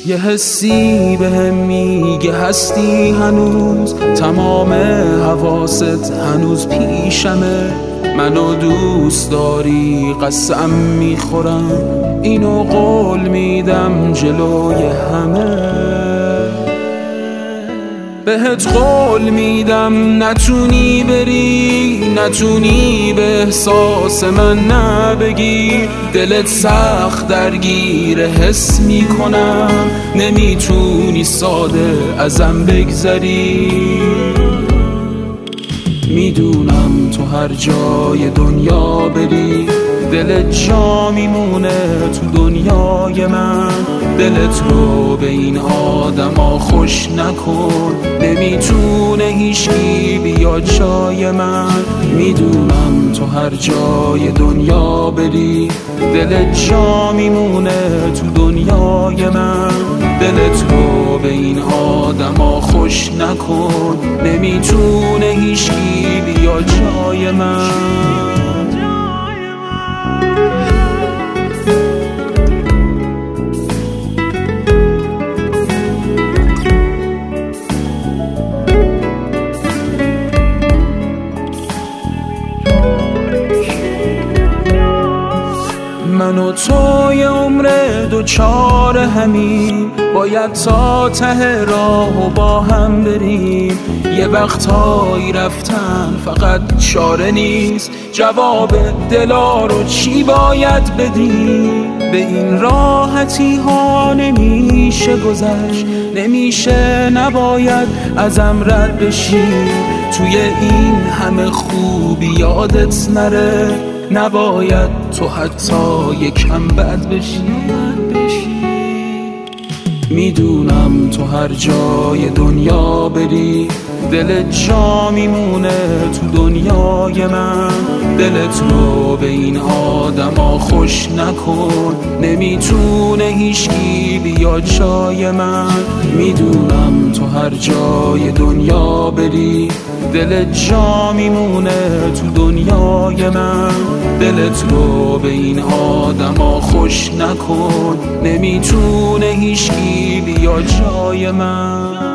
یه حسی بهم میگه هستی هنوز، تمام حواست هنوز پیشمه. منو دوست داری قسم میخورم، اینو قول میدم جلوی همه. بهت قول میدم نتونی بری، نتونی به احساس من نبگی. دلت سخت درگیر حس میکنم، نمیتونی ساده ازم بگذری. میدونم تو هر جای دنیا بری، دلت جا میمونه تو دنیای من. دلت رو به این آدما خوش نکن، نمیتونه هیچکی بیاد جای من. میدونم تو هر جای دنیا بری، دلت جا میمونه تو دنیای من. دلت رو به این آدما خوش نکن، نمیتونه هیچکی بیاد جای من. من و تو یه عمر دوچار همین، باید تا ته راهو با هم بریم. یه وقتایی رفتن فقط چاره نیست، جواب دلا رو چی باید بدیم؟ به این راحتی ها نمیشه گذشت، نمیشه نباید ازم رد بشی. توی این همه خوبی یادت نره، نباید تو حتی یکم بد بشی. میدونم تو هر جای دنیا بری، دلت جا میمونه تو دنیای من. دلت رو به این آدما خوش نکن، نمیتونه هیچکی بیاد جای من. میدونم تو هر جای دنیا بری، دلت جا میمونه تو دنیای من. دلت رو به این آدما خوش نکن، نمیتونه هیچکی بیاد جای من.